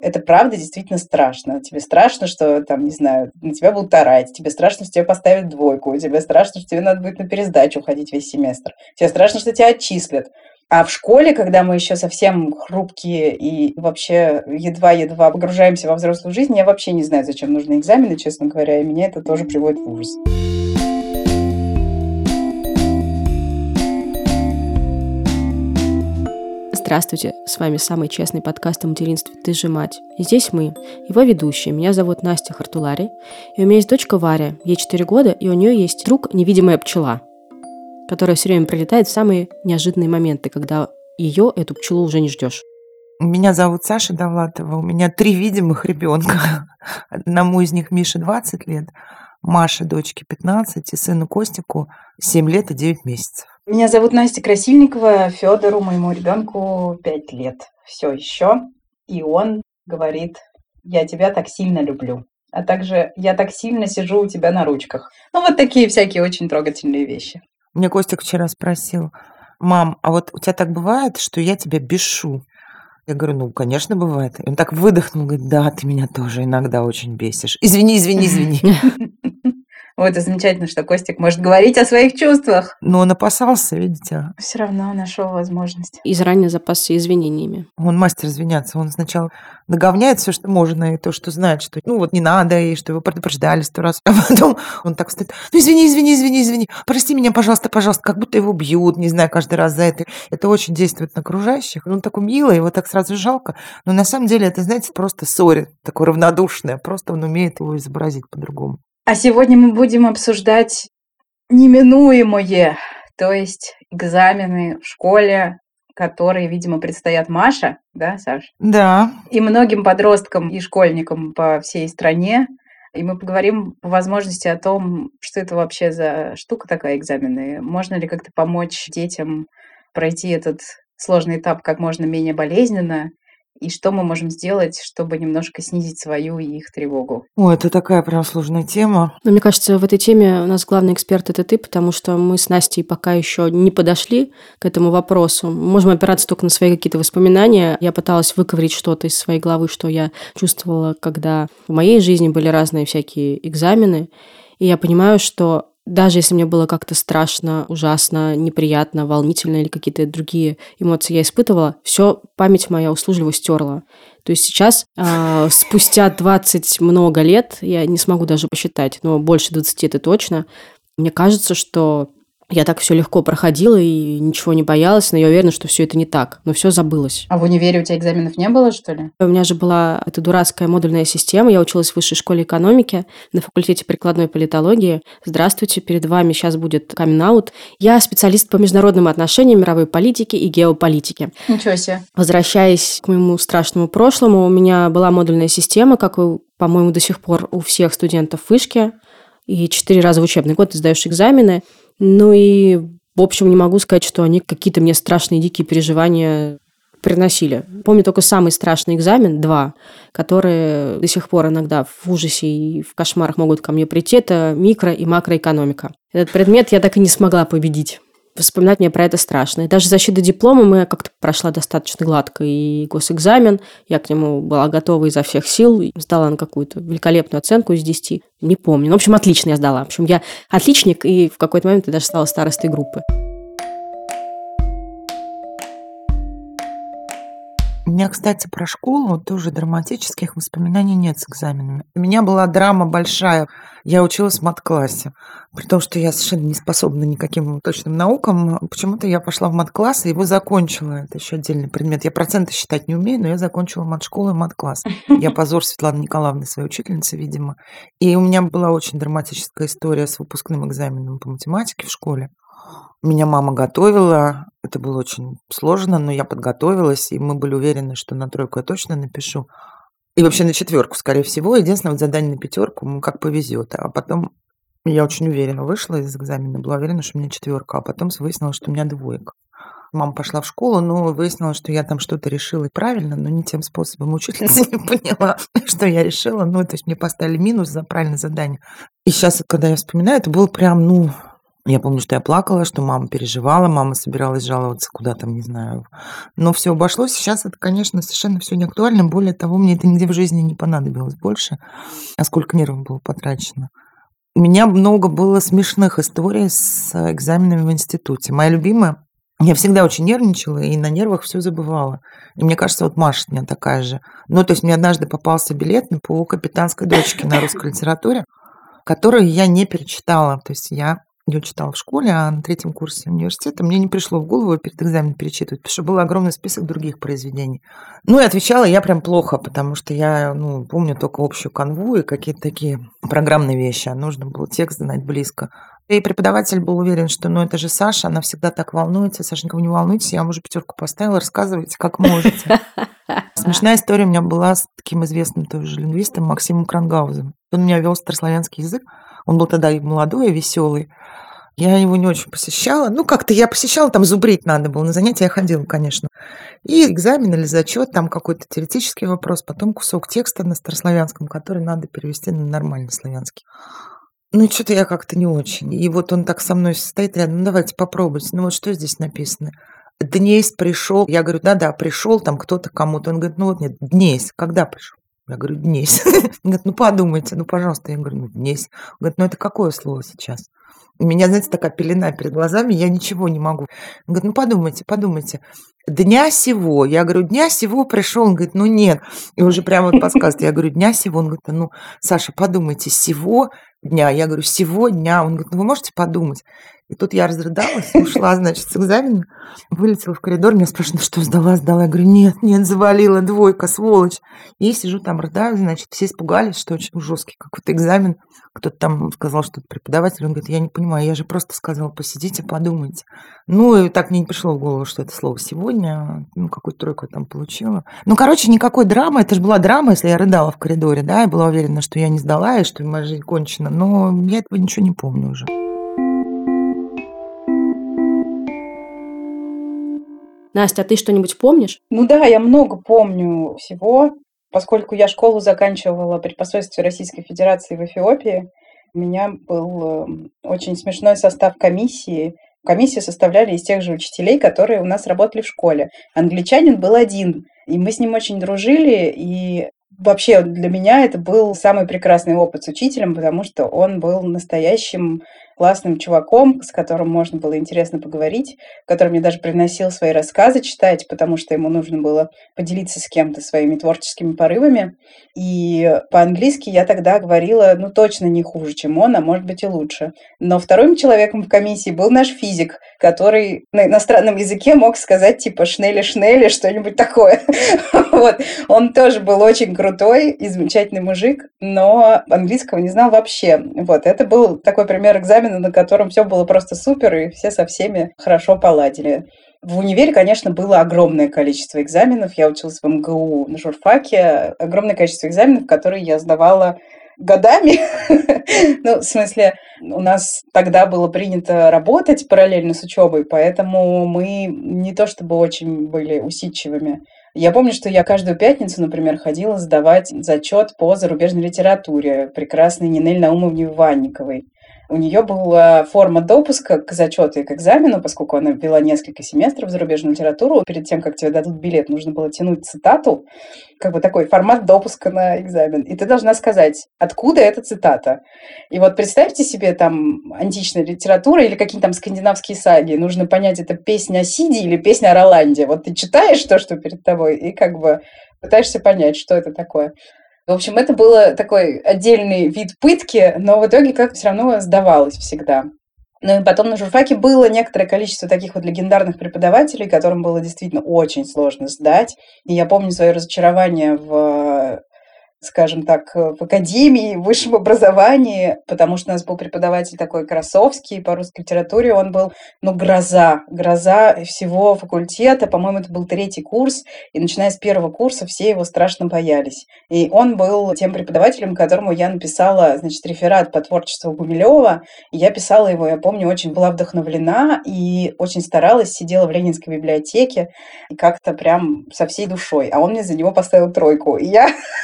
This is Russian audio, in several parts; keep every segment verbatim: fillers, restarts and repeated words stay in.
Это правда действительно страшно. Тебе страшно, что, там, не знаю, на тебя будут орать, тебе страшно, что тебе поставят двойку, тебе страшно, что тебе надо будет на пересдачу ходить весь семестр, тебе страшно, что тебя отчислят. А в школе, когда мы еще совсем хрупкие и вообще едва-едва погружаемся во взрослую жизнь, я вообще не знаю, зачем нужны экзамены, честно говоря, и меня это тоже приводит в ужас. Здравствуйте, с вами самый честный подкаст о материнстве «Ты же мать». И здесь мы, его ведущие. Меня зовут Настя Хартулари, и у меня есть дочка Варя, ей четыре года, и у нее есть друг невидимая пчела, которая все время прилетает в самые неожиданные моменты, когда ее, эту пчелу, уже не ждешь. Меня зовут Саша Довлатова, у меня три видимых ребенка. Одному из них Мише двадцать лет, Маше, дочке пятнадцать, и сыну Костику семь лет и девять месяцев. Меня зовут Настя Красильникова, Федору, моему ребенку, пять лет. Все еще. И он говорит: я тебя так сильно люблю. А также я так сильно сижу у тебя на ручках. Ну, вот такие всякие очень трогательные вещи. Мне Костик вчера спросил: мам, а вот у тебя так бывает, что я тебя бешу? Я говорю: ну, конечно, бывает. И он так выдохнул, говорит: да, ты меня тоже иногда очень бесишь. Извини, извини, извини. Вот это замечательно, что Костик может говорить о своих чувствах. Но он опасался, видите. Все равно нашел возможность. И заранее запасся извинениями. Он мастер извиняться. Он сначала договняет все, что можно, и то, что знает, что ну вот не надо, и что его предупреждали сто раз. А потом он так стоит: ну извини, извини, извини, извини, прости меня, пожалуйста, пожалуйста, как будто его бьют, не знаю, каждый раз за это. Это очень действует на окружающих. Он такой милый, его так сразу жалко. Но на самом деле это, знаете, просто ссорит, такое равнодушное. Просто он умеет его изобразить по-другому. А сегодня мы будем обсуждать неминуемое, то есть экзамены в школе, которые, видимо, предстоят Маше, да, Саш? Да. И многим подросткам и школьникам по всей стране. И мы поговорим по возможности о том, что это вообще за штука такая, экзамены. Можно ли как-то помочь детям пройти этот сложный этап как можно менее болезненно? И что мы можем сделать, чтобы немножко снизить свою и их тревогу? О, это такая прям сложная тема. Но мне кажется, в этой теме у нас главный эксперт – это ты, потому что мы с Настей пока еще не подошли к этому вопросу. Мы можем опираться только на свои какие-то воспоминания. Я пыталась выковырять что-то из своей головы, что я чувствовала, когда в моей жизни были разные всякие экзамены. И я понимаю, что даже если мне было как-то страшно, ужасно, неприятно, волнительно или какие-то другие эмоции я испытывала, все память моя услужливо стерла. То есть сейчас, э, спустя двадцать много лет, я не смогу даже посчитать, но больше двадцати это точно, мне кажется, что я так все легко проходила и ничего не боялась, но я уверена, что все это не так, но все забылось. А в универе у тебя экзаменов не было, что ли? У меня же была эта дурацкая модульная система. Я училась в высшей школе экономики на факультете прикладной политологии. Здравствуйте, перед вами сейчас будет камин-аут. Я специалист по международным отношениям, мировой политике и геополитике. Ничего себе. Возвращаясь к моему страшному прошлому, у меня была модульная система, как, и, по-моему, до сих пор у всех студентов в вышке. И четыре раза в учебный год ты сдаешь экзамены. Ну и, в общем, не могу сказать, что они какие-то мне страшные, дикие переживания приносили. Помню только самый страшный экзамен, два, которые до сих пор иногда в ужасе и в кошмарах могут ко мне прийти. Это микро- и макроэкономика. Этот предмет я так и не смогла победить. Вспоминать мне про это страшно. И даже защита диплома моя как-то прошла достаточно гладко. И госэкзамен, я к нему была готова изо всех сил. Сдала на какую-то великолепную оценку из десяти. Не помню. Ну, в общем, отлично я сдала. В общем, я отличник, и в какой-то момент я даже стала старостой группы. У меня, кстати, про школу тоже драматических воспоминаний нет с экзаменами. У меня была драма большая. Я училась в мат-классе. При том, что я совершенно не способна никаким точным наукам, почему-то я пошла в мат-класс и его закончила. Это еще отдельный предмет. Я проценты считать не умею, но я закончила мат-школу и мат-класс. Я позор Светланы Николаевны, своей учительницы, видимо. И у меня была очень драматическая история с выпускным экзаменом по математике в школе. Меня мама готовила, это было очень сложно, но я подготовилась, и мы были уверены, что на тройку я точно напишу. И вообще на четверку, скорее всего. Единственное, вот задание на пятерку, ну, как повезет. А потом я очень уверенно вышла из экзамена, была уверена, что у меня четверка, а потом выяснилось, что у меня двойка. Мама пошла в школу, но выяснилось, что я там что-то решила правильно, но не тем способом. Учительница не поняла, что я решила. Ну, то есть мне поставили минус за правильное задание. И сейчас, когда я вспоминаю, это было прям, ну... Я помню, что я плакала, что мама переживала, мама собиралась жаловаться куда там, не знаю. Но все обошлось. Сейчас это, конечно, совершенно все не актуально. Более того, мне это нигде в жизни не понадобилось больше, а сколько нервов было потрачено. У меня много было смешных историй с экзаменами в институте. Моя любимая, я всегда очень нервничала и на нервах все забывала. И мне кажется, вот Маша у меня такая же. Ну, то есть мне однажды попался билет по «Капитанской дочке» на русской литературе, которую я не перечитала. То есть я ее читала в школе, а на третьем курсе университета мне не пришло в голову перед экзаменом перечитывать, потому что был огромный список других произведений. Ну, и отвечала я прям плохо, потому что я, ну, помню только общую канву и какие-то такие программные вещи, а нужно было текст знать близко. И преподаватель был уверен, что, ну, это же Саша, она всегда так волнуется. Сашенька, вы не волнуйтесь, я вам уже пятерку поставила, рассказывайте, как можете. Смешная история у меня была с таким известным тоже лингвистом Максимом Крангаузом. Он меня вел старославянский язык, он был тогда и молодой, и веселый. Я его не очень посещала. Ну, как-то я посещала, там зубрить надо было. На занятия я ходила, конечно. И экзамен или зачет, там какой-то теоретический вопрос, потом кусок текста на старославянском, который надо перевести на нормальный славянский. Ну, что-то я как-то не очень. И вот он так со мной стоит рядом, ну, давайте попробуйте. Ну, вот что здесь написано? Днесь пришел. Я говорю, да-да, пришел там кто-то кому-то. Он говорит, ну, вот нет, днесь. Когда пришел? Я говорю, днесь. Он говорит, ну, подумайте, ну, пожалуйста. Я говорю, ну, днесь. Он говорит, ну, это какое слово сейчас? У меня, знаете, такая пелена перед глазами, я ничего не могу. Он говорит, ну, подумайте, подумайте. Дня сего. Я говорю, дня сего пришел. Он говорит, ну, нет. И уже прямо вот подсказывает. Я говорю, дня сего. Он говорит, ну, Саша, подумайте, сего дня. Я говорю, сего дня. Он говорит, ну, вы можете подумать? И тут я разрыдалась, ушла, значит, с экзамена, вылетела в коридор, меня спрашивают, ну что, сдала, сдала? Я говорю, нет, нет, завалила, двойка, сволочь. И сижу там, рыдаю, значит, все испугались, что очень жесткий какой-то экзамен. Кто-то там сказал, что это преподаватель. Он говорит, я не понимаю, я же просто сказала, посидите, подумайте. Ну, и так мне не пришло в голову, что это слово сегодня. Ну, какую-то тройку я там получила. Ну, короче, никакой драмы. Это же была драма, если я рыдала в коридоре, да, и была уверена, что я не сдала, и что моя жизнь кончена. Но я этого ничего не помню уже. Настя, а ты что-нибудь помнишь? Ну да, я много помню всего. Поскольку я школу заканчивала при посольстве Российской Федерации в Эфиопии, у меня был очень смешной состав комиссии. Комиссию составляли из тех же учителей, которые у нас работали в школе. Англичанин был один, и мы с ним очень дружили, и вообще для меня это был самый прекрасный опыт с учителем, потому что он был настоящим классным чуваком, с которым можно было интересно поговорить, который мне даже приносил свои рассказы читать, потому что ему нужно было поделиться с кем-то своими творческими порывами. И по-английски я тогда говорила, ну, точно не хуже, чем он, а может быть и лучше. Но вторым человеком в комиссии был наш физик, который на иностранном языке мог сказать типа «шнели-шнели», что-нибудь такое. Вот. Он тоже был очень крутой и замечательный мужик, но английского не знал вообще. Вот. Это был такой пример экзамена, на котором все было просто супер, и все со всеми хорошо поладили. В универе, конечно, было огромное количество экзаменов. Я училась в эм гэ у на журфаке. Огромное количество экзаменов, которые я сдавала годами. Ну, в смысле, у нас тогда было принято работать параллельно с учебой, поэтому мы не то чтобы очень были усидчивыми. Я помню, что я каждую пятницу, например, ходила сдавать зачет по зарубежной литературе прекрасной Нинель Наумовне Ванниковой. У нее была форма допуска к зачету и к экзамену, поскольку она вела несколько семестров зарубежную литературу. Перед тем, как тебе дадут билет, нужно было тянуть цитату, как бы такой формат допуска на экзамен. И ты должна сказать, откуда эта цитата. И вот представьте себе там античная литература или какие-то там скандинавские саги. Нужно понять, это песня о Сиде или песня о Роланде. Вот ты читаешь то, что перед тобой, и как бы пытаешься понять, что это такое. В общем, это был такой отдельный вид пытки, но в итоге как-то все равно сдавалось всегда. Ну и потом на журфаке было некоторое количество таких вот легендарных преподавателей, которым было действительно очень сложно сдать. И я помню свое разочарование в, скажем так, в академии, в высшем образовании, потому что у нас был преподаватель такой Красовский по русской литературе, он был, ну, гроза, гроза всего факультета, по-моему, это был третий курс, и начиная с первого курса все его страшно боялись. И он был тем преподавателем, которому я написала, значит, реферат по творчеству Гумилева, и я писала его, я помню, очень была вдохновлена и очень старалась, сидела в Ленинской библиотеке, и как-то прям со всей душой, а он мне за него поставил тройку, и я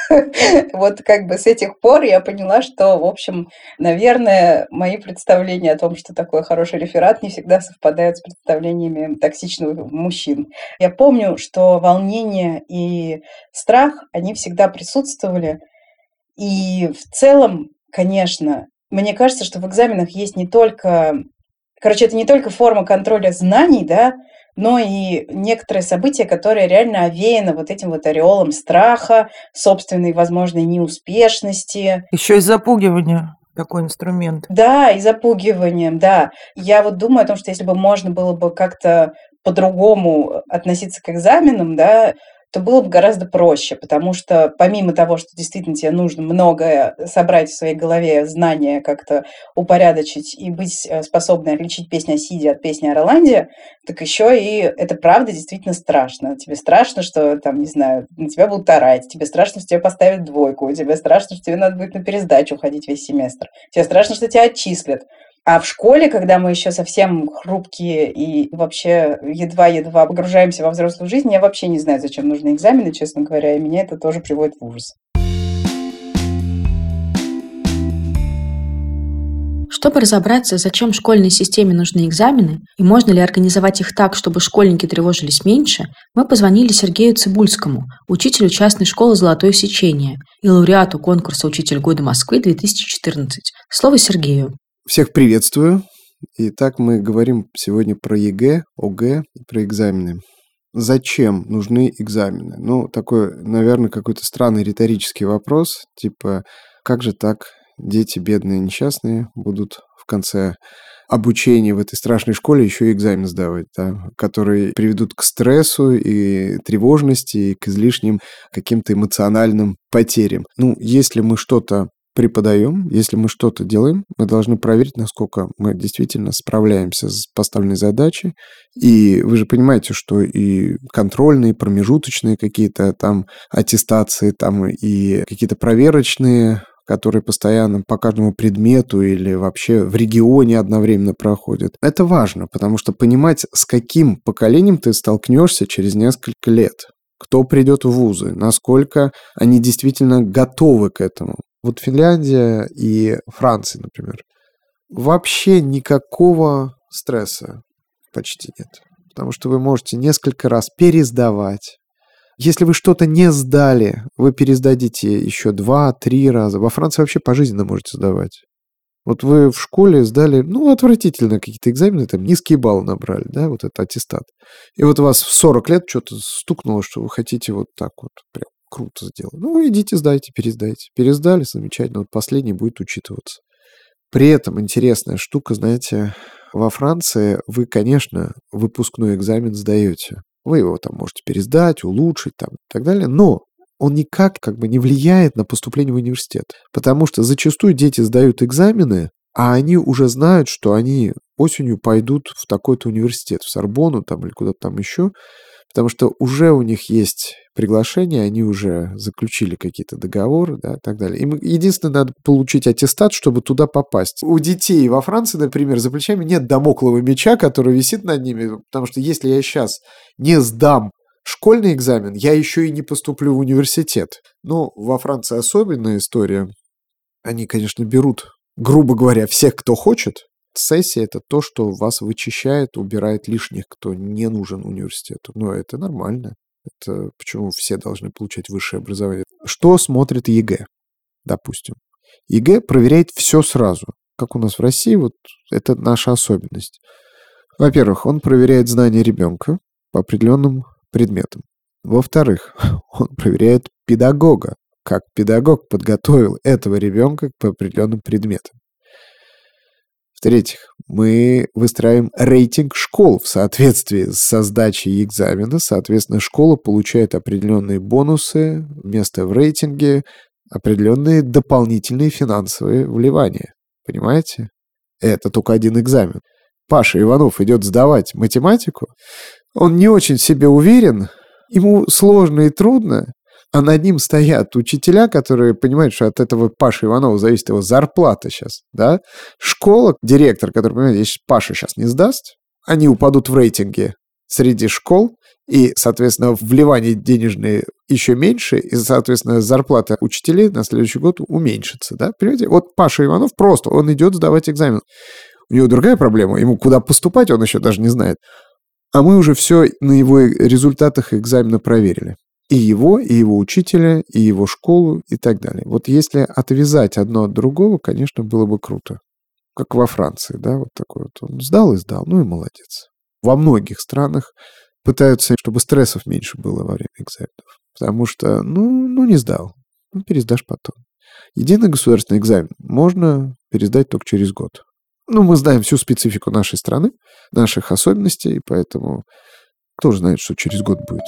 Вот как бы с этих пор я поняла, что, в общем, наверное, мои представления о том, что такое хороший реферат, не всегда совпадают с представлениями токсичных мужчин. Я помню, что волнение и страх, они всегда присутствовали. И в целом, конечно, мне кажется, что в экзаменах есть не только... Короче, это не только форма контроля знаний, да, но и некоторые события, которые реально овеяны вот этим вот ореолом страха, собственной возможной неуспешности. Еще и запугивание такой инструмент. Да, и запугиванием, да. Я вот думаю о том, что если бы можно было бы как-то по-другому относиться к экзаменам, да, то было бы гораздо проще, потому что помимо того, что действительно тебе нужно многое собрать в своей голове, знания как-то упорядочить и быть способной отличить песню о Сиде от песни о Роланде, так еще и это правда действительно страшно. Тебе страшно, что там, не знаю, на тебя будут орать, тебе страшно, что тебе поставят двойку, тебе страшно, что тебе надо будет на пересдачу ходить весь семестр, тебе страшно, что тебя отчислят. А в школе, когда мы еще совсем хрупкие и вообще едва-едва погружаемся во взрослую жизнь, я вообще не знаю, зачем нужны экзамены, честно говоря, и меня это тоже приводит в ужас. Чтобы разобраться, зачем школьной системе нужны экзамены и можно ли организовать их так, чтобы школьники тревожились меньше, мы позвонили Сергею Цибульскому, учителю частной школы «Золотое сечение» и лауреату конкурса «Учитель года Москвы» две тысячи четырнадцать. Слово Сергею. Всех приветствую. Итак, мы говорим сегодня про ЕГЭ, ОГЭ, про экзамены. Зачем нужны экзамены? Ну, такой, наверное, какой-то странный риторический вопрос, типа, как же так дети бедные, несчастные будут в конце обучения в этой страшной школе еще и экзамен сдавать, да, которые приведут к стрессу и тревожности, и к излишним каким-то эмоциональным потерям. Ну, если мы что-то преподаем, если мы что-то делаем, мы должны проверить, насколько мы действительно справляемся с поставленной задачей. И вы же понимаете, что и контрольные, промежуточные какие-то там аттестации, там и какие-то проверочные, которые постоянно по каждому предмету или вообще в регионе одновременно проходят. Это важно, потому что понимать, с каким поколением ты столкнешься через несколько лет. Кто придет в вузы, насколько они действительно готовы к этому. Вот Финляндия и Франция, например, вообще никакого стресса почти нет. Потому что вы можете несколько раз пересдавать. Если вы что-то не сдали, вы пересдадите еще два-три раза. Во Франции вообще пожизненно можете сдавать. Вот вы в школе сдали, ну, отвратительно какие-то экзамены, там низкие баллы набрали, да, вот это аттестат. И вот у вас в сорок лет что-то стукнуло, что вы хотите вот так вот прям круто сделать. Ну, идите, сдайте, пересдайте. Пересдали, замечательно, вот последний будет учитываться. При этом интересная штука, знаете, во Франции вы, конечно, выпускной экзамен сдаете. Вы его там можете пересдать, улучшить там и так далее, но он никак как бы не влияет на поступление в университет. Потому что зачастую дети сдают экзамены, а они уже знают, что они осенью пойдут в такой-то университет, в Сорбонну там или куда-то там еще, потому что уже у них есть приглашение, они уже заключили какие-то договоры, да, и так далее. Им единственное, надо получить аттестат, чтобы туда попасть. У детей во Франции, например, за плечами нет дамоклового меча, который висит над ними, потому что если я сейчас не сдам школьный экзамен, я еще и не поступлю в университет. Но во Франции особенная история. Они, конечно, берут, грубо говоря, всех, кто хочет. Сессия – это то, что вас вычищает, убирает лишних, кто не нужен университету. Но это нормально. Это почему все должны получать высшее образование. Что смотрит ЕГЭ, допустим? ЕГЭ проверяет все сразу. Как у нас в России, вот это наша особенность. Во-первых, он проверяет знания ребенка по определенным предметам. Во-вторых, он проверяет педагога, как педагог подготовил этого ребенка по определенным предметам. В-третьих, мы выстраиваем рейтинг школ в соответствии со сдачей экзамена. Соответственно, школа получает определенные бонусы, место в рейтинге, определенные дополнительные финансовые вливания. Понимаете? Это только один экзамен. Паша Иванов идет сдавать математику. Он не очень в себе уверен, ему сложно и трудно, а над ним стоят учителя, которые понимают, что от этого Паши Иванова зависит его зарплата сейчас, да? Школа, директор, который понимает, если Паша сейчас не сдаст, они упадут в рейтинге. среди школ, и, соответственно, вливание денежные еще меньше, и, соответственно, зарплата учителей на следующий год уменьшится, да, понимаете? Вот Паша Иванов просто, он идет сдавать экзамен. У него другая проблема, ему куда поступать он еще даже не знает. А мы уже все на его результатах экзамена проверили. И его, и его учителя, и его школу, и так далее. Вот если отвязать одно от другого, конечно, было бы круто. Как во Франции, да, вот такой вот. Он сдал и сдал, ну и молодец. Во многих странах пытаются, чтобы стрессов меньше было во время экзаменов. Потому что, ну, ну не сдал. Ну, пересдашь потом. Единый государственный экзамен можно пересдать только через год. Ну, мы знаем всю специфику нашей страны, наших особенностей, поэтому кто же знает, что через год будет.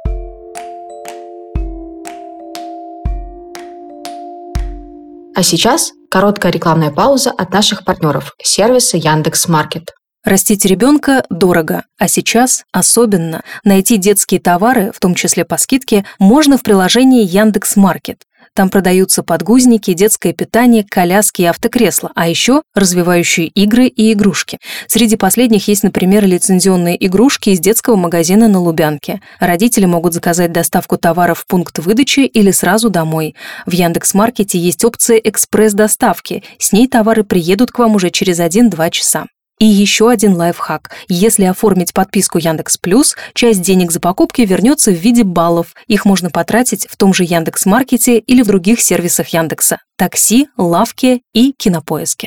А сейчас короткая рекламная пауза от наших партнеров сервиса Яндекс.Маркет. Растить ребенка дорого, а сейчас особенно. Найти детские товары, в том числе по скидке, можно в приложении Яндекс.Маркет. Там продаются подгузники, детское питание, коляски и автокресла, а еще развивающие игры и игрушки. Среди последних есть, например, лицензионные игрушки из детского магазина на Лубянке. Родители могут заказать доставку товаров в пункт выдачи или сразу домой. В Яндекс.Маркете есть опция экспресс-доставки. С ней товары приедут к вам уже через один-два часа. И еще один лайфхак. Если оформить подписку Яндекс Плюс, часть денег за покупки вернется в виде баллов. Их можно потратить в том же Яндекс.Маркете или в других сервисах Яндекса. Такси, лавки и Кинопоиске.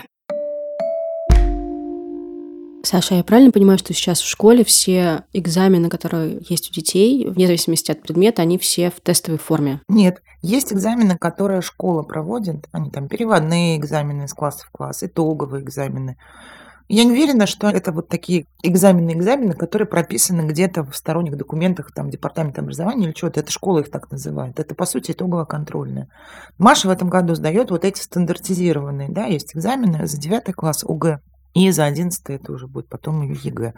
Саша, я правильно понимаю, что сейчас в школе все экзамены, которые есть у детей, вне зависимости от предмета, они все в тестовой форме? Нет, есть экзамены, которые школа проводит. Они там переводные экзамены из класса в класс, итоговые экзамены. Я не уверена, что это вот такие экзамены-экзамены, которые прописаны где-то в сторонних документах там, департамента образования или что-то. Это школа их так называет. Это, по сути, итоговая контрольная. Маша в этом году сдает вот эти стандартизированные. Да, есть экзамены за девятый класс ОГЭ и за одиннадцатый это уже будет потом ее ЕГЭ.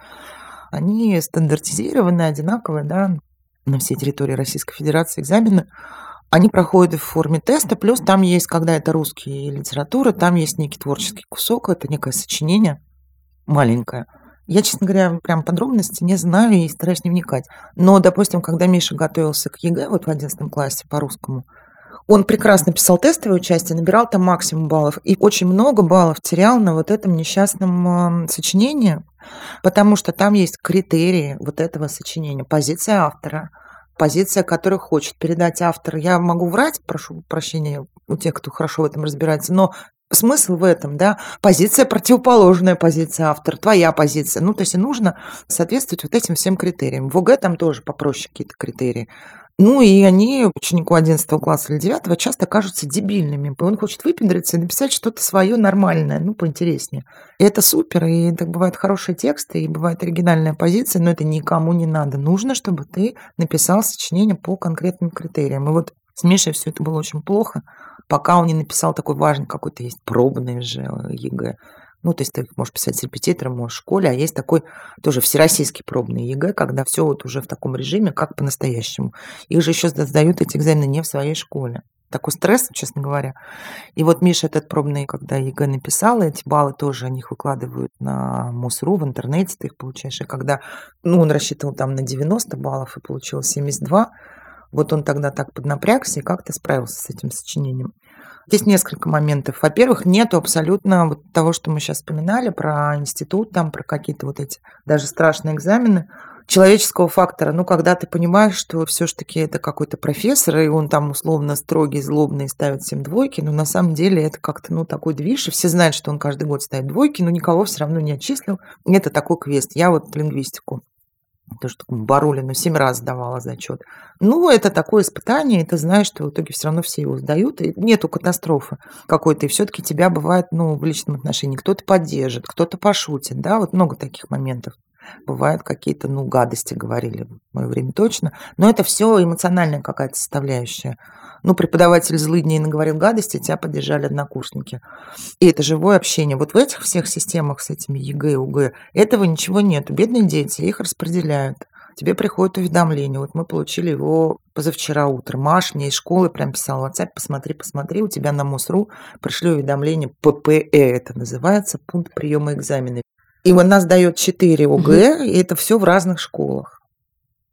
Они стандартизированные, одинаковые, да, на всей территории Российской Федерации экзамены. Они проходят в форме теста, плюс там есть, когда это русский и литература, там есть некий творческий кусок, это некое сочинение. Маленькая. Я, честно говоря, прям подробности не знаю и стараюсь не вникать. Но, допустим, когда Миша готовился к ЕГЭ вот в одиннадцатом классе по русскому, он прекрасно писал тестовое участие, набирал там максимум баллов и очень много баллов терял на вот этом несчастном э, сочинении, потому что там есть критерии вот этого сочинения. Позиция автора, позиция, которую хочет передать автор. Я могу врать, прошу прощения у тех, кто хорошо в этом разбирается, но смысл в этом, да, позиция противоположная позиции автора, твоя позиция. Ну, то есть нужно соответствовать вот этим всем критериям. В ОГЭ там тоже попроще какие-то критерии. Ну, и они ученику одиннадцатого класса или девятого часто кажутся дебильными. Он хочет выпендриться и написать что-то свое нормальное, ну, поинтереснее. И это супер, и так бывают хорошие тексты, и бывает оригинальная позиция, но это никому не надо. Нужно, чтобы ты написал сочинение по конкретным критериям. И вот с Мишей все это было очень плохо, пока он не написал такой важный какой-то есть пробный же ЕГЭ. Ну, то есть ты можешь писать с репетитором, можешь в школе, а есть такой тоже всероссийский пробный ЕГЭ, когда все вот уже в таком режиме, как по-настоящему. Их же еще сдают эти экзамены не в своей школе. Такой стресс, честно говоря. И вот Миша этот пробный, когда ЕГЭ написал, эти баллы тоже о них выкладывают на МУС.ру, в интернете ты их получаешь. И когда, ну, он рассчитывал там на девяносто баллов и получил семьдесят два, вот он тогда так поднапрягся и как-то справился с этим сочинением. Здесь несколько моментов. Во-первых, нету абсолютно вот того, что мы сейчас вспоминали про институт, там, про какие-то вот эти даже страшные экзамены, человеческого фактора. Ну, когда ты понимаешь, что все-таки это какой-то профессор, и он там условно строгий, злобный, ставит всем двойки, но на самом деле это как-то, ну, такой движ, и все знают, что он каждый год ставит двойки, но никого все равно не отчислил. Это такой квест. Я вот лингвистику тоже такому Барулину семь раз сдавала зачет. Ну, это такое испытание, и ты знаешь, что в итоге все равно все его сдают, и нету катастрофы какой-то, и все-таки тебя бывает, ну, в личном отношении кто-то поддержит, кто-то пошутит, да, вот много таких моментов. Бывают какие-то, ну, гадости говорили в мое время точно, но это все эмоциональная какая-то составляющая. Ну, преподаватель злыдней наговорил гадости, тебя поддержали однокурсники. И это живое общение. Вот в этих всех системах с этими ЕГЭ и ОГЭ этого ничего нет. Бедные дети, их распределяют. Тебе приходит уведомление. Вот мы получили его позавчера утром. Маш мне из школы прям писал в WhatsApp: посмотри, посмотри, у тебя на МУС.ру пришли уведомление ППЭ, это называется, пункт приема экзамена. И у нас дает четыре ОГЭ, и это все в разных школах.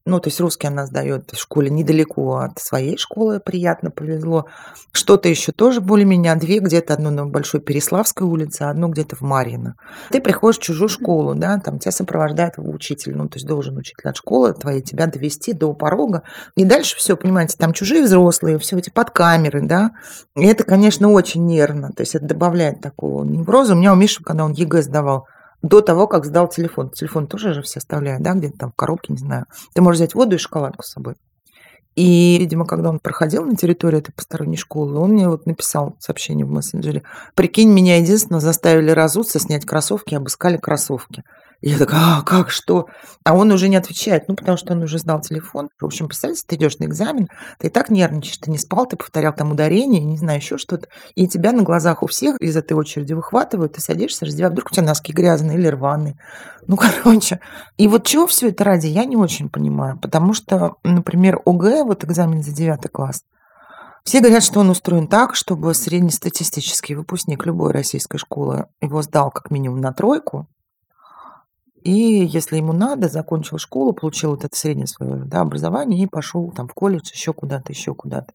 Ну, то есть русский она сдает в школе недалеко от своей школы, приятно повезло. Что-то еще тоже более-менее, а две где-то, одно на Большой Переславской улице, а одно где-то в Марьино. Ты приходишь в чужую школу, да, там тебя сопровождает учитель, ну, то есть должен учитель от школы твоей тебя довести до порога. И дальше все, понимаете, там чужие взрослые, все эти подкамеры, да. И это, конечно, очень нервно, то есть это добавляет такого невроза. У меня у Миши, когда он ЕГЭ сдавал, до того, как сдал телефон. Телефон тоже же все оставляют, да, где-то там в коробке, не знаю. Ты можешь взять воду и шоколадку с собой. И, видимо, когда он проходил на территории этой посторонней школы, он мне вот написал сообщение в мессенджере: прикинь, меня единственное заставили разуться, снять кроссовки, обыскали кроссовки. И я такая: а, как, что? А он уже не отвечает, ну, потому что он уже сдал телефон. В общем, представляете, ты идешь на экзамен, ты и так нервничаешь, ты не спал, ты повторял там ударение, не знаю, еще что-то, и тебя на глазах у всех из этой очереди выхватывают, ты садишься, раздеваешь, вдруг у тебя носки грязные или рваные. Ну, короче. И вот чего все это ради, я не очень понимаю, потому что, например, ОГЭ, вот экзамен за девятый класс, все говорят, что он устроен так, чтобы среднестатистический выпускник любой российской школы его сдал как минимум на тройку, и если ему надо, закончил школу, получил вот это среднее свое, да, образование и пошел там в колледж, еще куда-то, еще куда-то.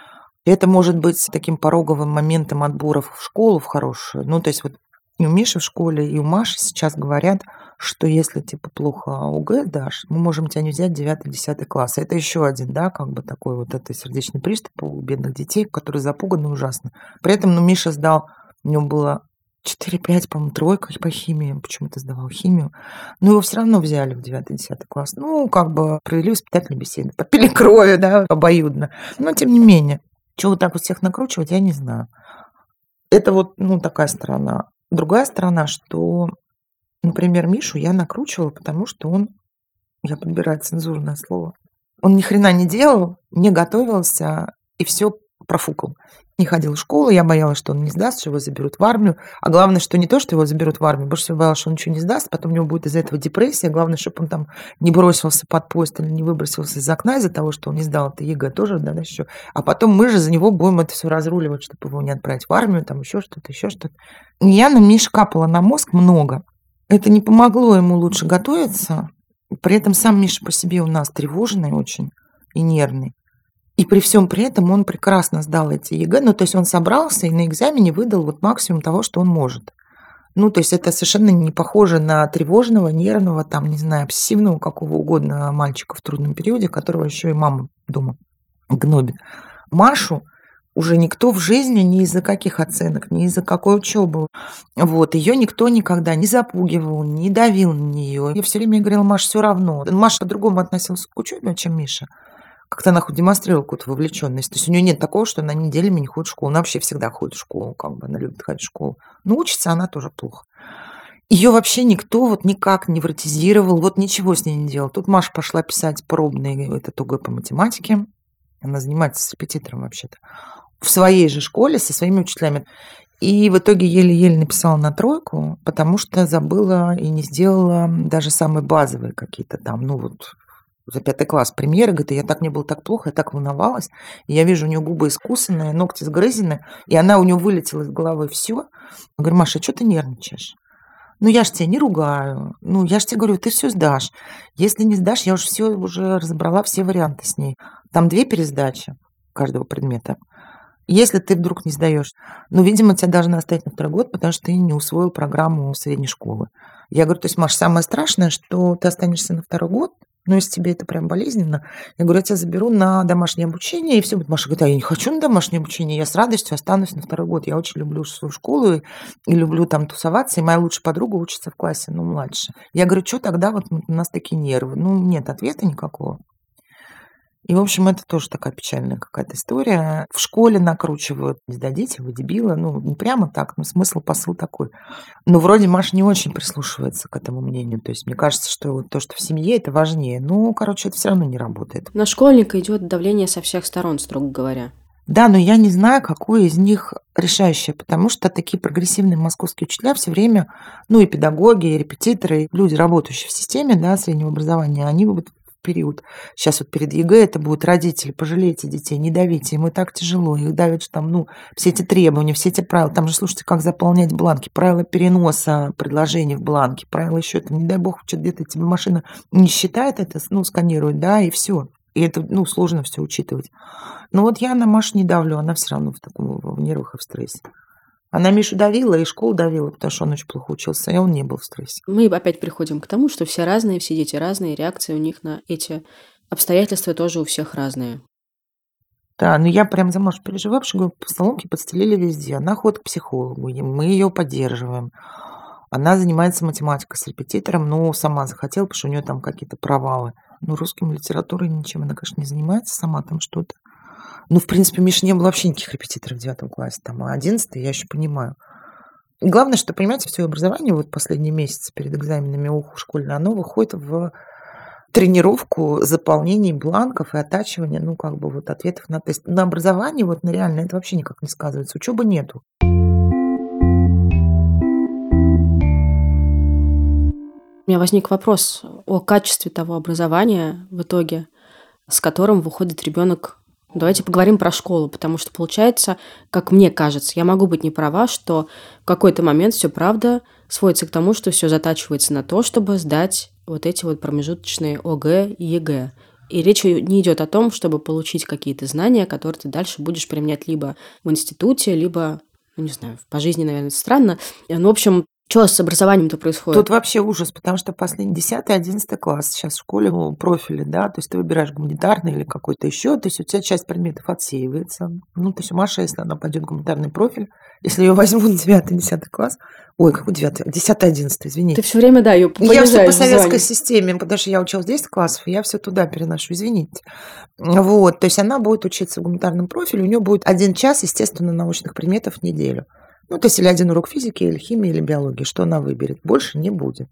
И это может быть таким пороговым моментом отборов в школу, в хорошую. Ну, то есть вот и у Миши в школе, и у Маши сейчас говорят, что если типа плохо ОГЭ дашь, мы можем тебя не взять в девятый-десятый класс. Это еще один, да, как бы такой вот это сердечный приступ у бедных детей, которые запуганы ужасно. При этом, ну, Миша сдал, у него было четыре-пять, по-моему, тройка по химии, он почему-то сдавал химию. Но его все равно взяли в девятый-десятый класс. Ну, как бы провели воспитательную беседу, попили крови, да, обоюдно. Но, тем не менее, чего вот так вот всех накручивать, я не знаю. Это вот, ну, такая сторона. Другая сторона, что, например, Мишу я накручивала, потому что он, я подбираю цензурное слово, он ни хрена не делал, не готовился и все профукал. Не ходил в школу, я боялась, что он не сдаст, что его заберут в армию. А главное, что не то, что его заберут в армию, больше всего боялась, что он ничего не сдаст, потом у него будет из-за этого депрессия. Главное, чтобы он там не бросился под поезд или не выбросился из окна из-за того, что он не сдал это ЕГЭ тоже, да, еще. А потом мы же за него будем это все разруливать, чтобы его не отправить в армию, там еще что-то, еще что-то. Я на Мише капала на мозг много. Это не помогло ему лучше готовиться. При этом сам Миша по себе у нас тревожный очень и нервный. И при всем при этом он прекрасно сдал эти ЕГЭ. Ну, то есть он собрался и на экзамене выдал вот максимум того, что он может. Ну, то есть это совершенно не похоже на тревожного, нервного, там, не знаю, обсессивного, какого угодно мальчика в трудном периоде, которого еще и мама дома гнобит. Машу уже никто в жизни ни из-за каких оценок, ни из-за какой учебы. Вот, ее никто никогда не запугивал, не давил на нее. Я все время говорила: Маша, все равно. Маша по-другому относилась к учебе, чем Миша. Как-то она хоть демонстрировала какую-то вовлеченность. То есть у нее нет такого, что она неделями не ходит в школу. Она вообще всегда ходит в школу, как бы она любит ходить в школу. Но учится она тоже плохо. Ее вообще никто вот никак не невротизировал, вот ничего с ней не делал. Тут Маша пошла писать пробный этот ОГЭ по математике. Она занимается с репетитором вообще-то. В своей же школе со своими учителями. И в итоге еле-еле написала на тройку, потому что забыла и не сделала даже самые базовые какие-то там, ну вот, за пятый класс примеры, говорит, я так, мне было так плохо, я так волновалась, и я вижу у нее губы искусанные, ногти сгрызены, и она у нее вылетела из головы все. Я говорю: Маша, что ты нервничаешь? Ну, я ж тебя не ругаю, ну, я ж тебе говорю, ты все сдашь. Если не сдашь, я уже все уже разобрала, все варианты с ней. Там две пересдачи каждого предмета. Если ты вдруг не сдаешь, ну, видимо, тебя должны оставить на второй год, потому что ты не усвоил программу средней школы. Я говорю, то есть, Маша, самое страшное, что ты останешься на второй год. Ну, если тебе это прям болезненно, я говорю, я тебя заберу на домашнее обучение, и все. Маша говорит: а я не хочу на домашнее обучение, я с радостью останусь на второй год. Я очень люблю свою школу и, и люблю там тусоваться, и моя лучшая подруга учится в классе, ну, младше. Я говорю, что тогда вот у нас такие нервы? Ну, нет ответа никакого. И, в общем, это тоже такая печальная какая-то история. В школе накручивают: не сдадите, вы дебилы. Ну, не прямо так, но смысл, посыл такой. Но вроде Маша не очень прислушивается к этому мнению. То есть мне кажется, что вот то, что в семье, это важнее. Ну, короче, это все равно не работает. На школьника идет давление со всех сторон, строго говоря. Да, но я не знаю, какое из них решающее, потому что такие прогрессивные московские учителя все время, ну и педагоги, и репетиторы, и люди, работающие в системе, да, среднего образования, они вот период. Сейчас вот перед ЕГЭ это будут родители, пожалейте детей, не давите, им и так тяжело, их давят, что там, ну, все эти требования, все эти правила, там же, слушайте, как заполнять бланки, правила переноса предложений в бланке, правила еще, это, не дай бог, что где-то тебе машина не считает это, ну, сканирует, да, и все. И это, ну, сложно все учитывать. Но вот я на Машу не давлю, она все равно в таком, в нервах и в стрессе. Она Мишу давила и школу давила, потому что он очень плохо учился, и он не был в стрессе. Мы опять приходим к тому, что все разные, все дети разные, реакции у них на эти обстоятельства тоже у всех разные. Да, но я прям за Машу переживаю, потому что говорю, соломки подстелили везде. Она ходит к психологу, и мы ее поддерживаем. Она занимается математикой с репетитором, но сама захотела, потому что у нее там какие-то провалы. Ну, русским литературой ничем она, конечно, не занимается сама там что-то. Ну, в принципе, Миша не было вообще никаких репетиторов в девятом классе, там, а одиннадцатый я еще понимаю. И главное, что, понимаете, все образование вот последние месяцы перед экзаменами ОХУ школьное, оно выходит в тренировку заполнений бланков и оттачивания, ну, как бы вот ответов на тест. На образовании, вот на реально, это вообще никак не сказывается. Учебы нету. У меня возник вопрос о качестве того образования в итоге, с которым выходит ребенок. Давайте поговорим про школу, потому что получается, как мне кажется, я могу быть не права, что в какой-то момент все правда сводится к тому, что все затачивается на то, чтобы сдать вот эти вот промежуточные ОГЭ и ЕГЭ. И речь не идет о том, чтобы получить какие-то знания, которые ты дальше будешь применять либо в институте, либо, ну, не знаю, по жизни, наверное, это странно. Ну, в общем, что с образованием-то происходит? Тут вообще ужас, потому что последний десятый, одиннадцатый класс сейчас в школе ну, профили, да, то есть ты выбираешь гуманитарный или какой-то еще, то есть у тебя часть предметов отсеивается. Ну, то есть у Маши, если она пойдет в гуманитарный профиль, если ее возьмут в девятый, десятый класс, ой, какой девятый, десятый, одиннадцатый, извините. Ты все время, да, ее понижаешь. Я все по советской системе, потому что я училась десять классов, и я все туда переношу, извините. Вот, то есть она будет учиться в гуманитарном профиле, у нее будет один час, естественно, научных предметов в неделю. Ну, то есть или один урок физики, или химии, или биологии, что она выберет. Больше не будет.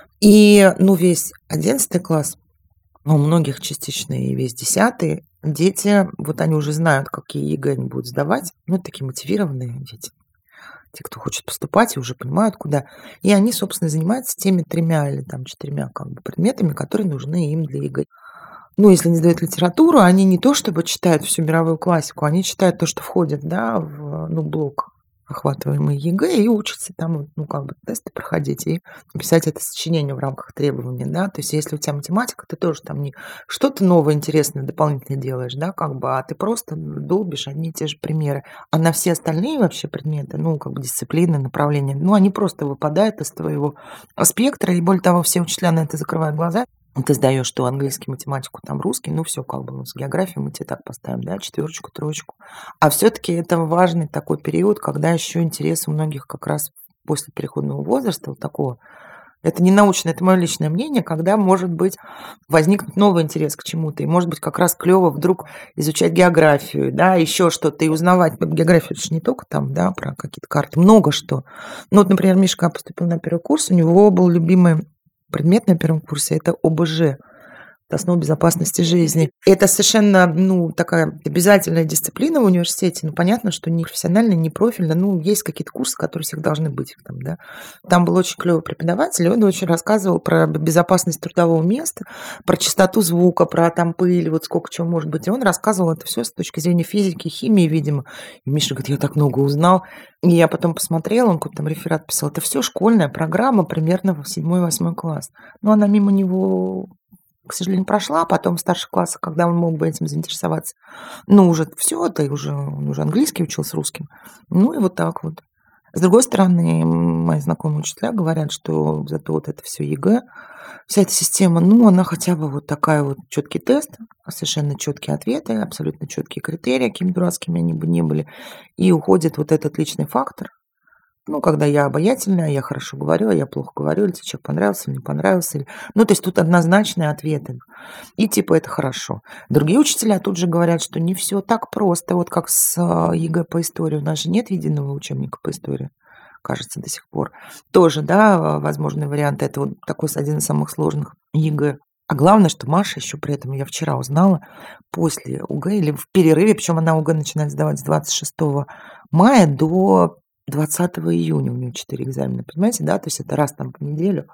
И, ну, весь одиннадцатый класс, ну, у многих частично и весь десятый, дети, вот они уже знают, какие ЕГЭ они будут сдавать. Ну, такие мотивированные дети. Те, кто хочет поступать, и уже понимают, куда. И они, собственно, занимаются теми тремя или там четырьмя как бы, предметами, которые нужны им для ЕГЭ. Ну, если они сдают литературу, они не то чтобы читают всю мировую классику, они читают то, что входит, да, в, ну, блок охватываемые ЕГЭ, и учатся там, ну, как бы тесты проходить и писать это сочинение в рамках требований, да, то есть если у тебя математика, ты тоже там не что-то новое, интересное, дополнительное делаешь, да, как бы, а ты просто долбишь одни и те же примеры, а на все остальные вообще предметы, ну, как бы дисциплины, направления, ну, они просто выпадают из твоего спектра, и более того, все учителя на это закрывают глаза. Ты сдаешь что английский, математику, там русский, ну все, как бы с географией мы тебе так поставим, да, четверочку, троечку. А все-таки это важный такой период, когда еще интерес у многих как раз после переходного возраста, вот такого, это не научное, это мое личное мнение, когда, может быть, возникнет новый интерес к чему-то, и, может быть, как раз клево вдруг изучать географию, да, еще что-то, и узнавать. География это же не только там, да, про какие-то карты, много что. Ну вот, например, Мишка поступил на первый курс, у него был любимый предмет на первом курсе – это ОБЖ, основа безопасности жизни. Это совершенно, ну, такая обязательная дисциплина в университете. Ну, понятно, что не профессионально, не профильно. Ну, есть какие-то курсы, которые всех должны быть. Там, да. Там был очень клевый преподаватель, и он очень рассказывал про безопасность трудового места, про частоту звука, про там пыль, вот сколько чего может быть. И он рассказывал это все с точки зрения физики, химии, видимо. И Миша говорит, я так много узнал. И я потом посмотрела, он какой-то там реферат писал. Это все школьная программа, примерно в седьмой-восьмой класс. Но она мимо него, к сожалению, прошла, а потом в старших классах, когда он мог бы этим заинтересоваться, ну, уже все, это уже, он уже английский учился русским. Ну, и вот так вот. С другой стороны, мои знакомые учителя говорят, что зато вот это все ЕГЭ, вся эта система, ну, она хотя бы вот такая вот четкий тест, совершенно четкие ответы, абсолютно четкие критерии, какими дурацкими они бы не были, и уходит вот этот личный фактор. Ну, когда я обаятельная, я хорошо говорю, а я плохо говорю, или тебе человек понравился, или не понравился. Или... Ну, то есть тут однозначные ответы. И типа это хорошо. Другие учителя тут же говорят, что не все так просто, вот как с ЕГЭ по истории. У нас же нет единого учебника по истории, кажется, до сих пор. Тоже, да, возможный вариант. Это вот такой один из самых сложных ЕГЭ. А главное, что Маша еще при этом, я вчера узнала, после ОГЭ или в перерыве, причем она ОГЭ начинает сдавать с двадцать шестого мая до двадцатого июня, у нее четыре экзамена, понимаете, да, то есть это раз там по неделю.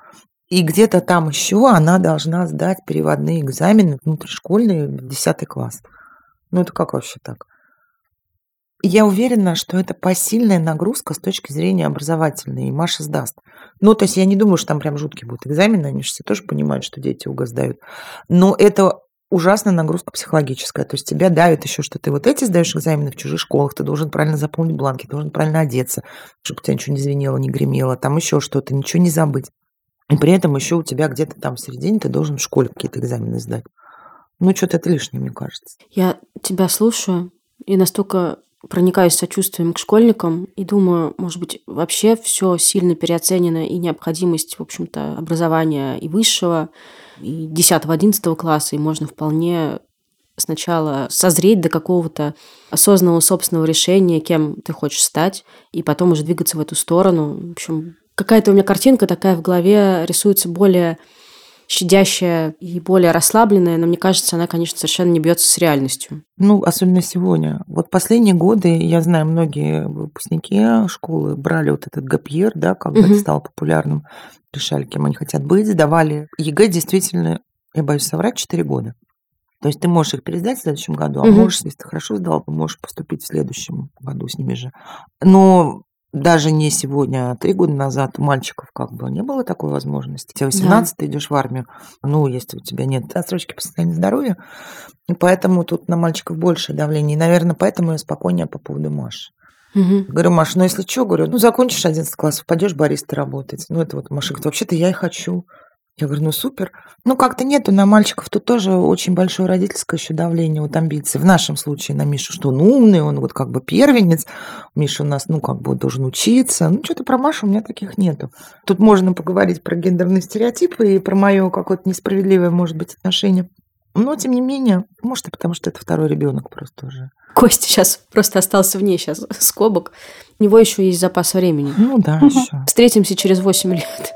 И где-то там еще она должна сдать переводные экзамены внутришкольные в десятый класс. Ну, это как вообще так? Я уверена, что это посильная нагрузка с точки зрения образовательной, и Маша сдаст. Ну, то есть я не думаю, что там прям жуткие будут экзамены, они же все тоже понимают, что дети УГЭ сдают. Но это ужасная нагрузка психологическая. То есть тебя давит еще, что ты вот эти сдаешь экзамены в чужих школах, ты должен правильно заполнить бланки, ты должен правильно одеться, чтобы у тебя ничего не звенело, не гремело, там еще что-то, ничего не забыть. И при этом еще у тебя где-то там в середине ты должен в школе какие-то экзамены сдать. Ну, что-то это лишнее, мне кажется. Я тебя слушаю и настолько проникаюсь сочувствием к школьникам и думаю, может быть, вообще все сильно переоценено, и необходимость, в общем-то, образования и высшего, и десятого-одиннадцатого класса, и можно вполне сначала созреть до какого-то осознанного собственного решения, кем ты хочешь стать, и потом уже двигаться в эту сторону. В общем, какая-то у меня картинка такая в голове рисуется более щадящая и более расслабленная, но мне кажется, она, конечно, совершенно не бьется с реальностью. Ну, особенно сегодня. Вот последние годы, я знаю, многие выпускники школы брали вот этот гэп-йир, да, как бы Мгм. это стало популярным, решали, кем они хотят быть, сдавали ЕГЭ действительно, я боюсь соврать, четыре года. То есть ты можешь их пересдать в следующем году, а Мгм. можешь, если ты хорошо сдал, можешь поступить в следующем году с ними же. Но даже не сегодня, а три года назад у мальчиков как бы не было такой возможности. Тебе восемнадцать, ты идешь в армию, ну, если у тебя нет отсрочки по состоянию здоровья, и поэтому тут на мальчиков больше давление. И, наверное, поэтому я спокойнее по поводу Маши. Мгм. Говорю, Маша, ну если что, говорю, ну закончишь одиннадцатый класс, пойдешь баристой работать. Ну это вот Маша говорит, вообще-то я и хочу. Я говорю, ну супер. Ну как-то нету на мальчиков, тут тоже очень большое родительское еще давление, вот амбиции. В нашем случае на Мишу, что он умный, он вот как бы первенец. Миша у нас, ну как бы должен учиться. Ну что-то про Машу у меня таких нету. Тут можно поговорить про гендерные стереотипы и про мое какое-то несправедливое, может быть, отношение. Но, тем не менее, может, и потому что это второй ребенок просто уже. Костя сейчас просто остался вне сейчас скобок. У него еще есть запас времени. Ну да, еще. Встретимся через восемь лет.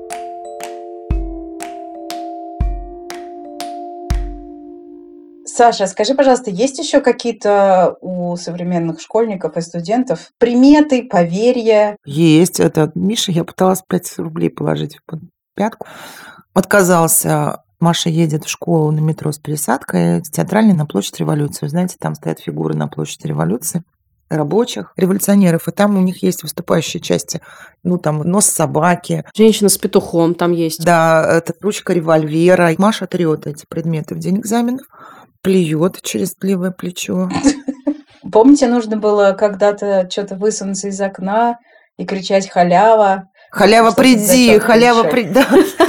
Саша, скажи, пожалуйста, есть еще какие-то у современных школьников и студентов приметы, поверья? Есть. Это Миша, я пыталась пять рублей положить в пятку. Отказался. Маша едет в школу на метро с пересадкой, с театральной на площадь Революции. Знаете, там стоят фигуры на площади Революции рабочих, революционеров, и там у них есть выступающие части, ну, там, нос собаки. Женщина с петухом там есть. Да, это ручка револьвера. Маша трет эти предметы в день экзаменов, плюет через левое плечо. Помните, нужно было когда-то что-то высунуться из окна и кричать «халява». Халява, Что-то приди, зачётка халява, решать. приди. Да.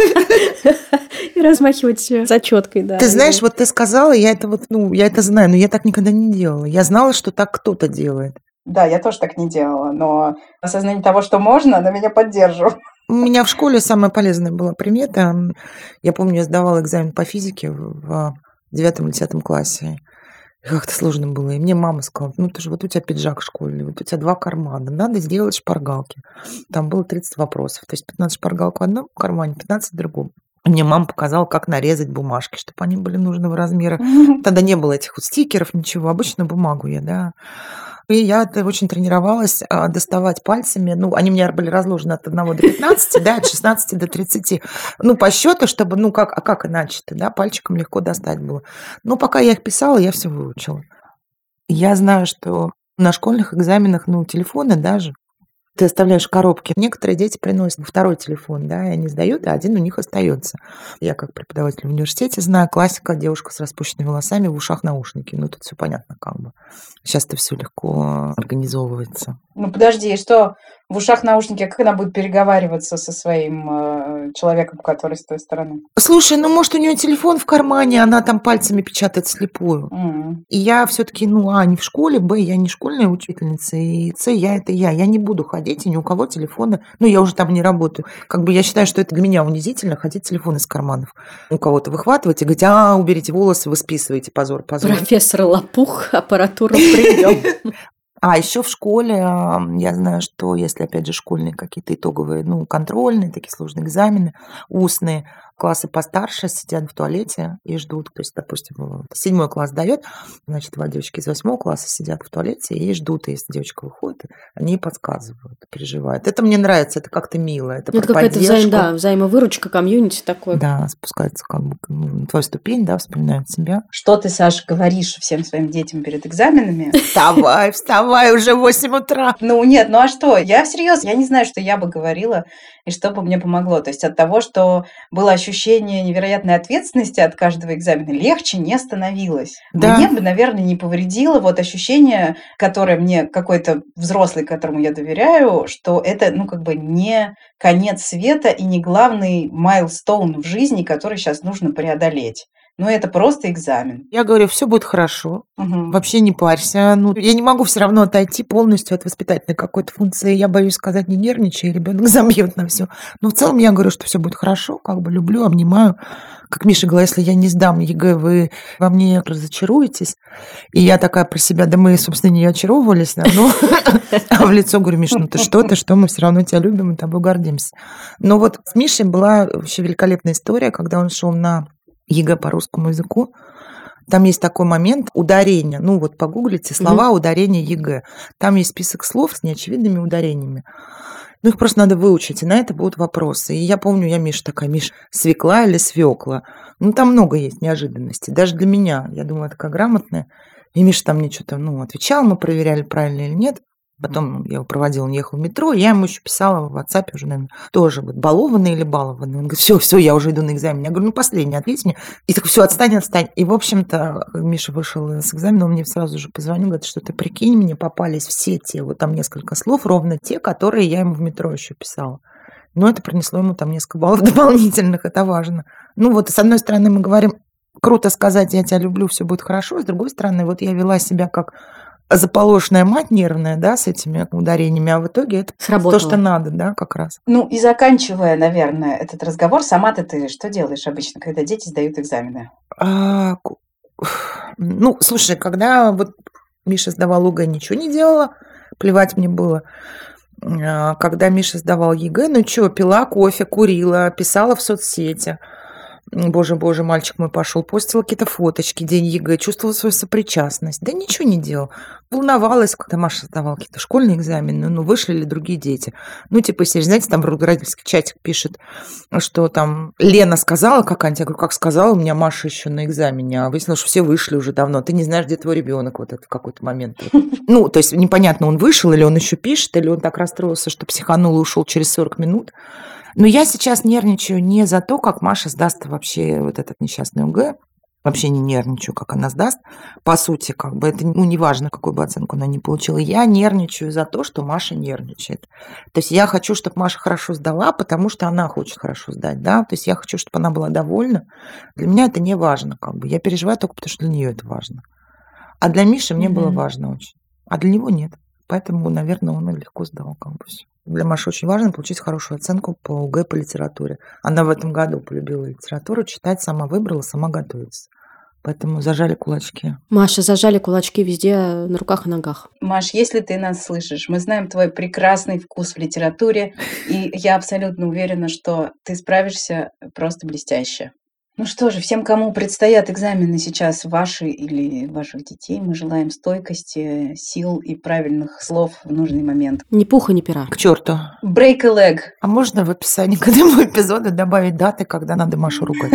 И размахивать зачеткой, да. Ты знаешь, вот ты сказала, я это вот, ну, я это знаю, но я так никогда не делала. Я знала, что так кто-то делает. Да, я тоже так не делала, но осознание того, что можно, она меня поддерживала. У меня в школе самая полезная была примета. Я помню, я сдавала экзамен по физике в девятом или десятом классе. И как-то сложно было. И мне мама сказала, ну ты же вот у тебя пиджак школьный, вот у тебя два кармана, надо сделать шпаргалки. Там было тридцать вопросов. То есть пятнадцать шпаргалок в одном кармане, пятнадцать в другом. И мне мама показала, как нарезать бумажки, чтобы они были нужного размера. Тогда не было этих вот стикеров, ничего, обычную бумагу я, да. И я очень тренировалась а, доставать пальцами. Ну, они у меня были разложены от одного до пятнадцати, да, от шестнадцати до тридцати. Ну, по счету, чтобы, ну, как, а как иначе-то, да, пальчиком легко достать было. Ну, пока я их писала, я все выучила. Я знаю, что на школьных экзаменах, ну, телефоны даже, ты оставляешь в коробке. Некоторые дети приносят второй телефон, да, и они сдают, а один у них остается. Я как преподаватель в университете знаю, классика, девушка с распущенными волосами, в ушах наушники. Ну, тут все понятно как бы. Сейчас-то все легко организовывается. Ну, подожди, что в ушах наушники, как она будет переговариваться со своим э, человеком, который с той стороны? Слушай, ну, может, у нее телефон в кармане, она там пальцами печатает слепую. М. И я все-таки, ну, а, не в школе, б, я не школьная учительница, и с, я это я. Я не буду ходить, и ни у кого телефоны, ну, я уже там не работаю. Как бы я считаю, что это для меня унизительно, ходить телефон из карманов. У кого-то выхватывать и говорить, а, уберите волосы, вы списываете, позор, позор. Профессор Лопух, аппаратуру прием. А еще в школе я знаю, что если, опять же, школьные какие-то итоговые, ну, контрольные, такие сложные экзамены, устные, классы постарше сидят в туалете и ждут. То есть, допустим, седьмой класс дает, значит, два девочки из восьмого класса сидят в туалете и ждут. И если девочка выходит, они ей подсказывают, переживают. Это мне нравится, это как-то мило. Это, это какая-то взаим, да, взаимовыручка, комьюнити такое. Да, спускается как бы на твою ступень, да, вспоминают себя. Что ты, Саша, говоришь всем своим детям перед экзаменами? Вставай, вставай, уже восемь утра. Ну нет, ну а что? Я всерьез, я не знаю, что я бы говорила и что бы мне помогло. То есть от того, что было ощущение невероятной ответственности от каждого экзамена, легче не становилось. Да. Мне бы, наверное, не повредило вот ощущение, которое мне какой-то взрослый, которому я доверяю, что это, ну, как бы не конец света и не главный майлстоун в жизни, который сейчас нужно преодолеть. Ну, это просто экзамен. Я говорю, все будет хорошо. Угу. Вообще не парься. Ну, я не могу все равно отойти полностью от воспитательной какой-то функции. Я боюсь сказать, не нервничай, ребенок забьет на все. Но в целом я говорю, что все будет хорошо, как бы люблю, обнимаю. Как Миша говорит, если я не сдам ЕГЭ, вы во мне разочаруетесь. И я такая про себя, да мы, собственно, не очаровывались. Но а в лицо говорю, Миша, ну ты что, ты что, мы все равно тебя любим и тобой гордимся. Но вот с Мишей была вообще великолепная история, когда он шел на ЕГЭ по русскому языку. Там есть такой момент ударения. Ну вот погуглите слова mm-hmm. ударения ЕГЭ. Там есть список слов с неочевидными ударениями. Ну их просто надо выучить, и на это будут вопросы. И я помню, я Миша такая, Миш, свекла или свекла? Ну там много есть неожиданностей. Даже для меня, я думаю, я такая грамотная. И Миша там мне что-то ну, отвечал, мы проверяли, правильно или нет. Потом я его проводила, он ехал в метро, и я ему еще писала в WhatsApp уже, наверное, тоже вот, балованный или балованный. Он говорит, все, все, я уже иду на экзамен. Я говорю, ну, последний, ответь мне. И так, все, отстань, отстань. И, в общем-то, Миша вышел с экзамена, он мне сразу же позвонил, говорит, что ты прикинь, мне попались все те, вот там несколько слов, ровно те, которые я ему в метро еще писала. Но это принесло ему там несколько баллов дополнительных, это важно. Ну, вот, с одной стороны, мы говорим, круто сказать, я тебя люблю, все будет хорошо. С другой стороны, вот я вела себя как заполошная мать нервная, да, с этими ударениями, а в итоге это сработало. То, что надо, да, как раз. Ну, и заканчивая, наверное, этот разговор, сама-то ты что делаешь обычно, когда дети сдают экзамены? А, ну, слушай, когда вот Миша сдавал ОГЭ, ничего не делала, плевать мне было. Когда Миша сдавал ЕГЭ, ну что, пила кофе, курила, писала в соцсети. Боже, боже, мальчик мой пошел, постила какие-то фоточки, день ЕГЭ, чувствовала свою сопричастность. Да ничего не делал. Волновалась, когда Маша сдавала какие-то школьные экзамены, ну, вышли ли другие дети. Ну, типа, если, знаете, там родительский чатик пишет, что там Лена сказала какая-нибудь, я говорю, как сказала, у меня Маша еще на экзамене, а выяснилось, что все вышли уже давно. Ты не знаешь, где твой ребенок вот это в какой-то момент. Ну, то есть непонятно, он вышел, или он еще пишет, или он так расстроился, что психанул и ушел через сорок минут. Но я сейчас нервничаю не за то, как Маша сдаст вообще вот этот несчастный ОГЭ. Вообще не нервничаю, как она сдаст. По сути, как бы это, ну, неважно, какую бы оценку она ни получила. Я нервничаю за то, что Маша нервничает. То есть я хочу, чтобы Маша хорошо сдала, потому что она хочет хорошо сдать, да. То есть я хочу, чтобы она была довольна. Для меня это не важно, как бы. Я переживаю только потому, что для нее это важно. А для Миши мне mm-hmm. было важно очень. А для него нет. Поэтому, наверное, он легко сдал, как бы все. Для Маши очень важно получить хорошую оценку по ОГЭ по литературе. Она в этом году полюбила литературу, читать сама выбрала, сама готовится. Поэтому зажали кулачки. Маша, зажали кулачки везде, на руках и ногах. Маш, если ты нас слышишь, мы знаем твой прекрасный вкус в литературе, и я абсолютно уверена, что ты справишься просто блестяще. Ну что же, всем, кому предстоят экзамены сейчас, ваши или ваших детей, мы желаем стойкости, сил и правильных слов в нужный момент. Ни пуха, ни пера. К черту. Break a leg. А можно в описании к этому эпизоду добавить даты, когда надо Машу ругать?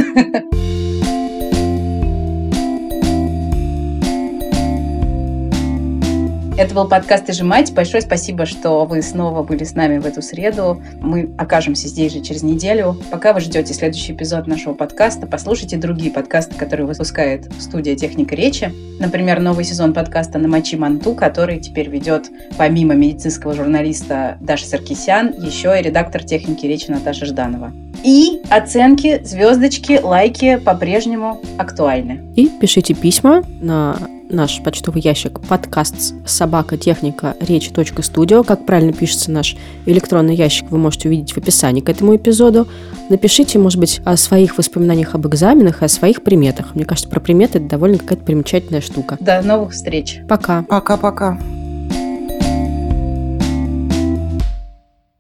Это был подкаст «Изжимайте». Большое спасибо, что вы снова были с нами в эту среду. Мы окажемся здесь же через неделю. Пока вы ждете следующий эпизод нашего подкаста, послушайте другие подкасты, которые выпускает студия «Техника речи». Например, новый сезон подкаста «Намочи манту», который теперь ведет помимо медицинского журналиста Даша Саркисян, еще и редактор «Техники речи» Наташа Жданова. И оценки, звездочки, лайки по-прежнему актуальны. И пишите письма на наш почтовый ящик подкаст собака техника речь точка студио. Как правильно пишется наш электронный ящик, вы можете увидеть в описании к этому эпизоду. Напишите, может быть, о своих воспоминаниях об экзаменах и о своих приметах. Мне кажется, про приметы это довольно какая-то примечательная штука. До новых встреч. Пока. Пока-пока.